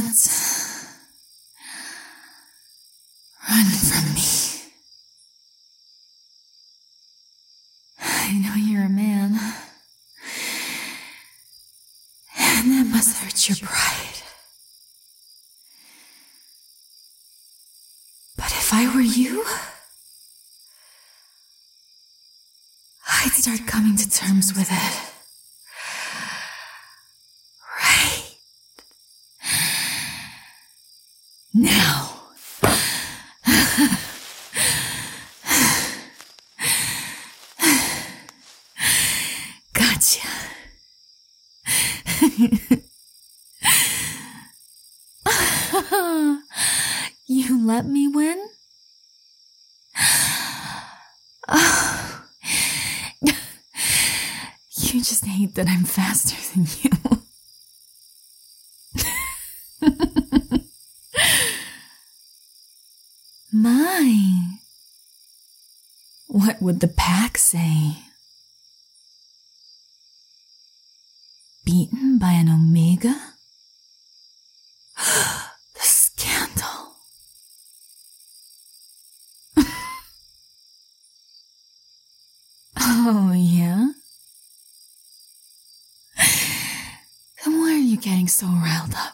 can't run from me. I know you're a man, and that must hurt your pride. But if I were you, I'd start coming to terms with it. Right now. Gotcha. You let me win? Oh. You just hate that I'm faster than you. My. What would the pack say? Beaten by an Omega? The scandal. Oh, yeah? Then why are you getting so riled up?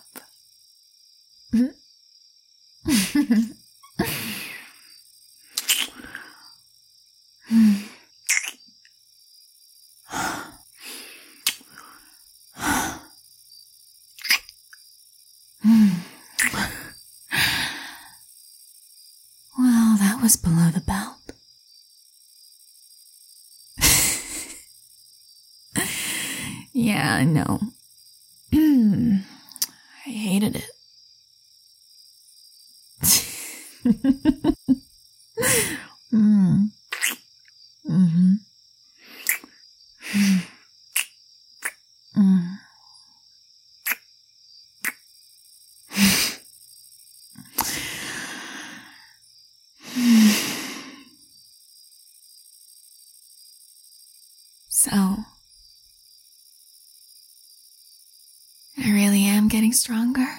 Well, that was below the belt. Yeah, I know. I hated it. So, I really am getting stronger.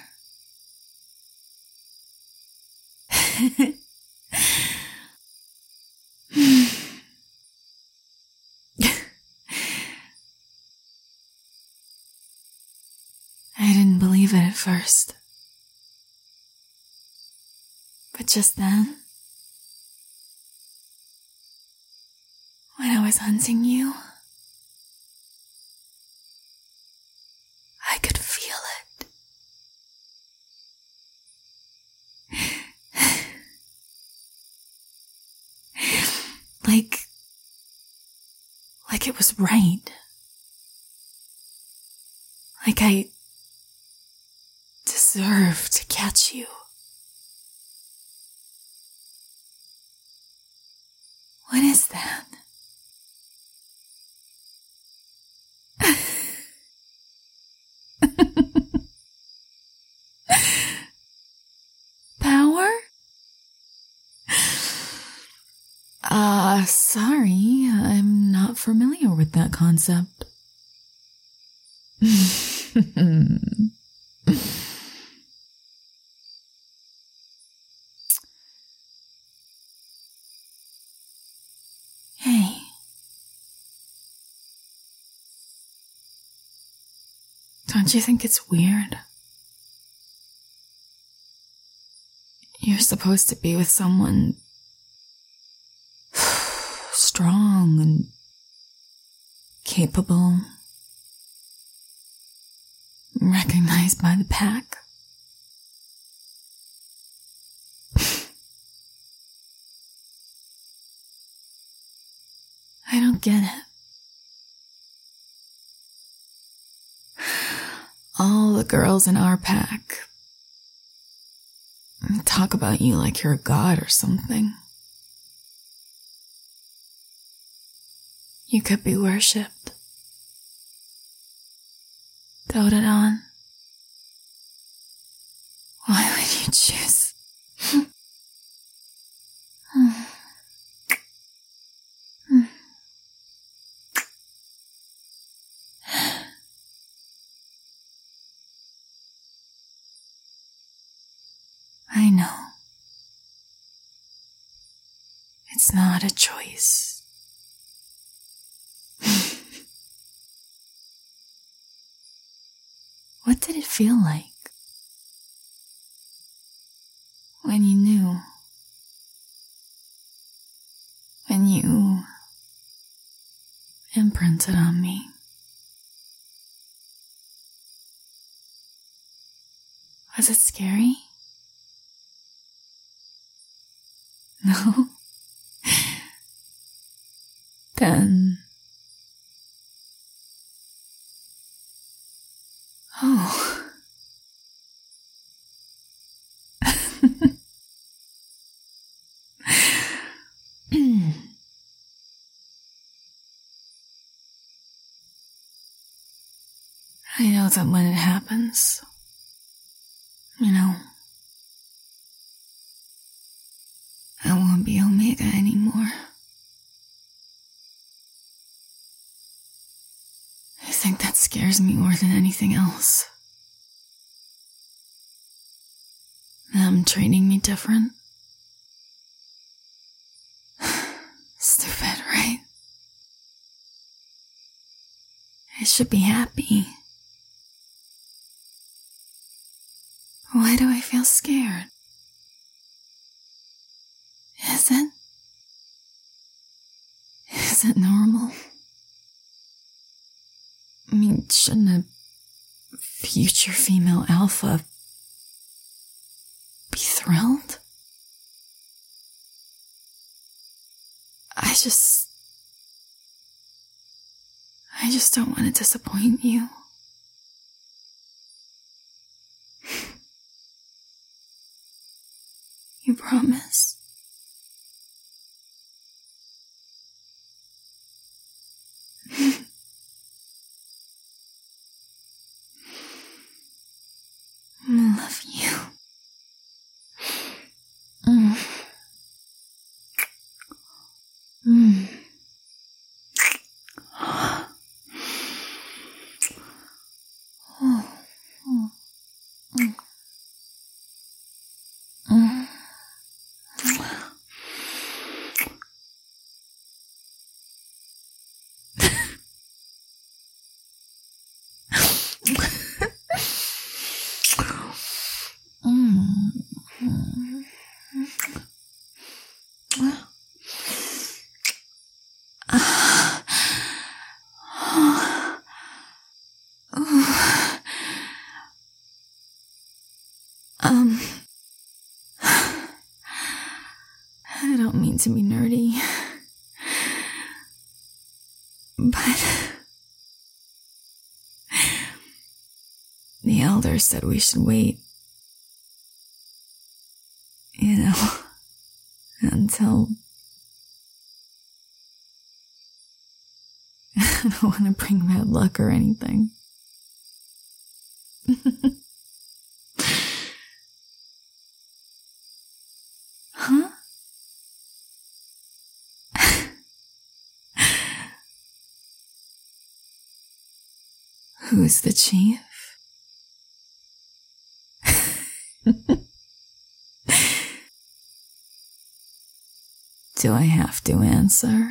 I didn't believe it at first. But just then, when I was hunting you, I could feel it. Like it was right. Like I deserved to catch you. What is that? Power? Sorry, I'm not familiar with that concept. Hey. Don't you think it's weird? You're supposed to be with someone strong and capable, recognized by the pack. I don't get it. All the girls in our pack talk about you like you're a god or something. You could be worshipped, doted on. Why would you choose? I know. It's not a choice. What did it feel like when you knew? When you imprinted on me? Was it scary? No? Then... Oh. I know that when it happens, I won't be Omega anymore. I think that scares me more than anything else. Them treating me different. Stupid, right? I should be happy. Why do I feel scared? Is it normal? I mean, shouldn't a future female alpha be thrilled? I just don't want to disappoint you. You promise? I love you. I don't mean to be nerdy, but the elders said we should wait, until I don't want to bring bad luck or anything. Huh? Who's the chief? Do I have to answer?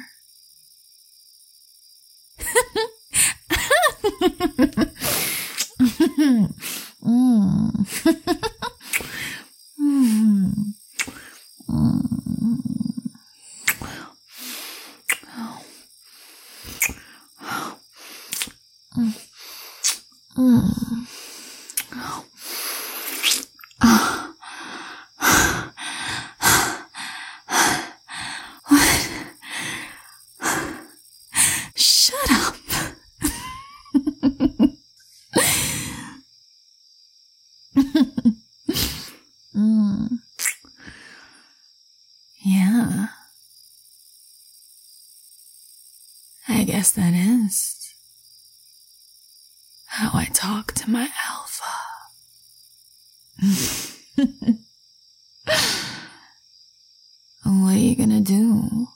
Shut up. Yeah. I guess that is how I talk to my alpha. What are you gonna do?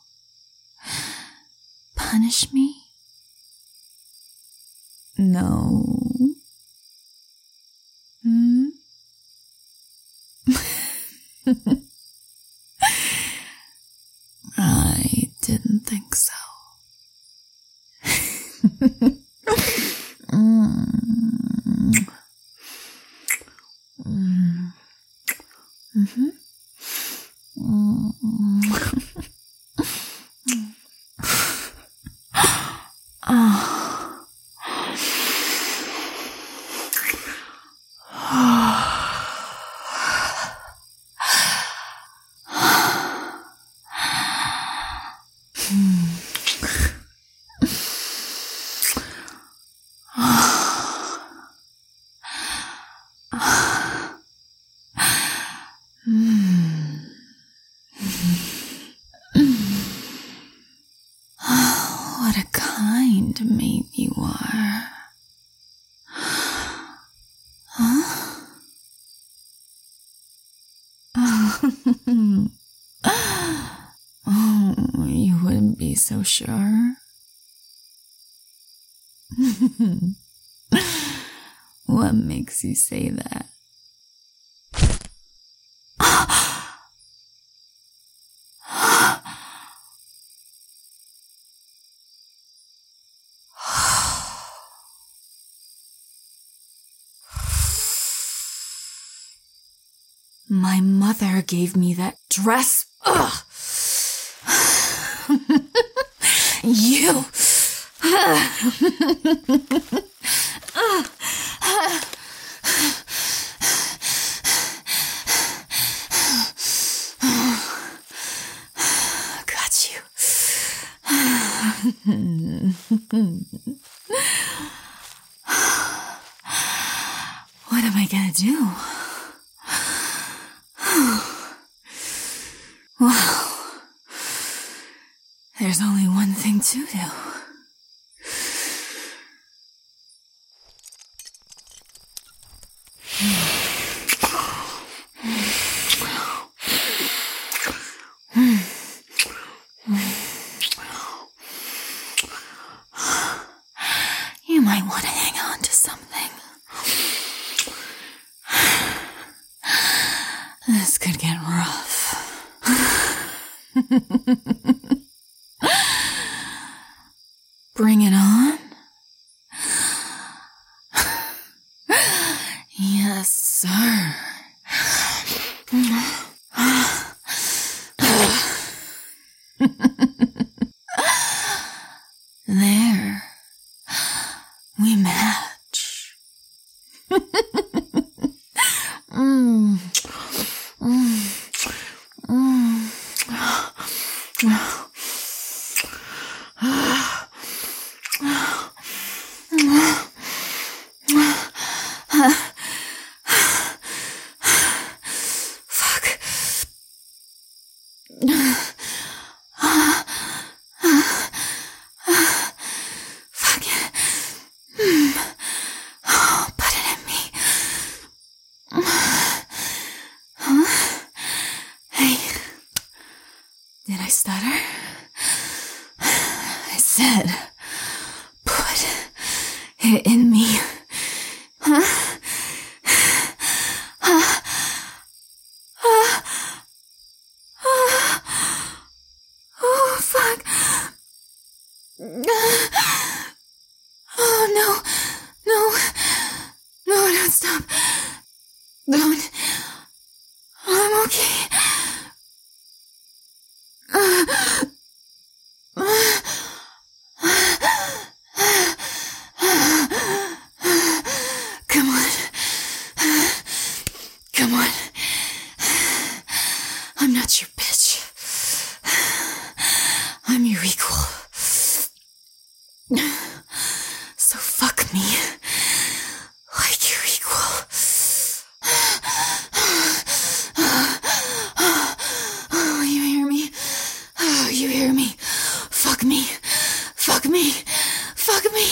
Punish me? No. I didn't think so. What a kind mate you are. Huh? Oh, you wouldn't be so sure? What makes you say that? My mother gave me that dress. Ugh. You. Got you. What am I gonna do? Well, there's only one thing to do. You might want to hang on to something. This could get rough. Bring it on. Yes, sir. There. We match. Fuck. Fuck it. Oh, put it in me. Hey, did I stutter? I said, put it in me. Oh, fuck. Oh, no. No, don't stop. Don't. I'm okay. Come on. Come on. I'm not your bitch. I'm your equal. So fuck me like your equal. Oh, you hear me? Oh, you hear me? Fuck me. Fuck me. Fuck me.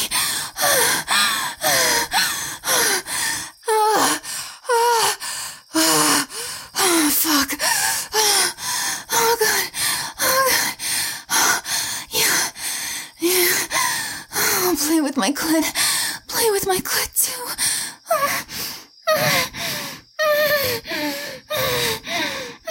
Fuck. Oh, God. Oh, God. Yeah. Oh, play with my clit. Play with my clit, too.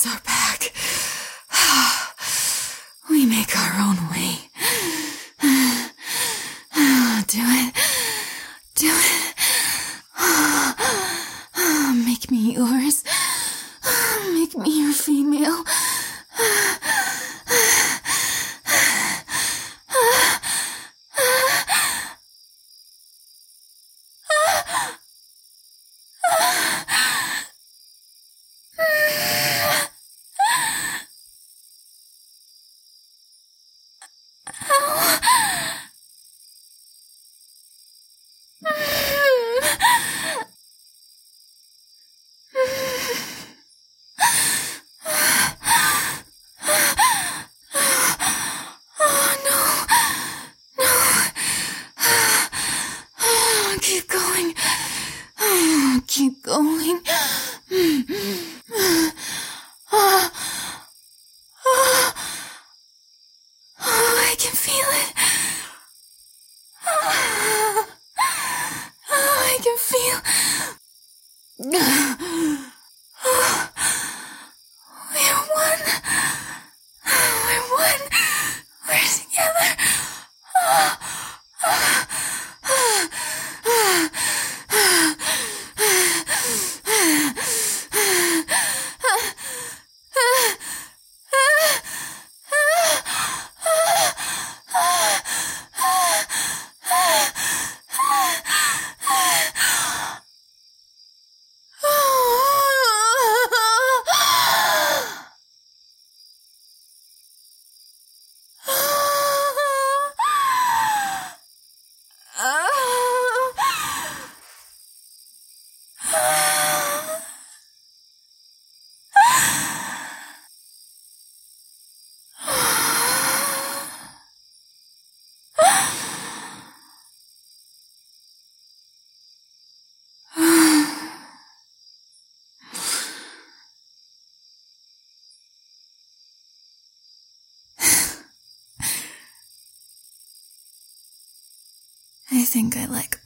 our back. We make our own way. Do it. Do it. Make me yours. Make me your female. Keep going. Keep going. I can feel it. I can feel. We're one. We're one. We're together. I think I like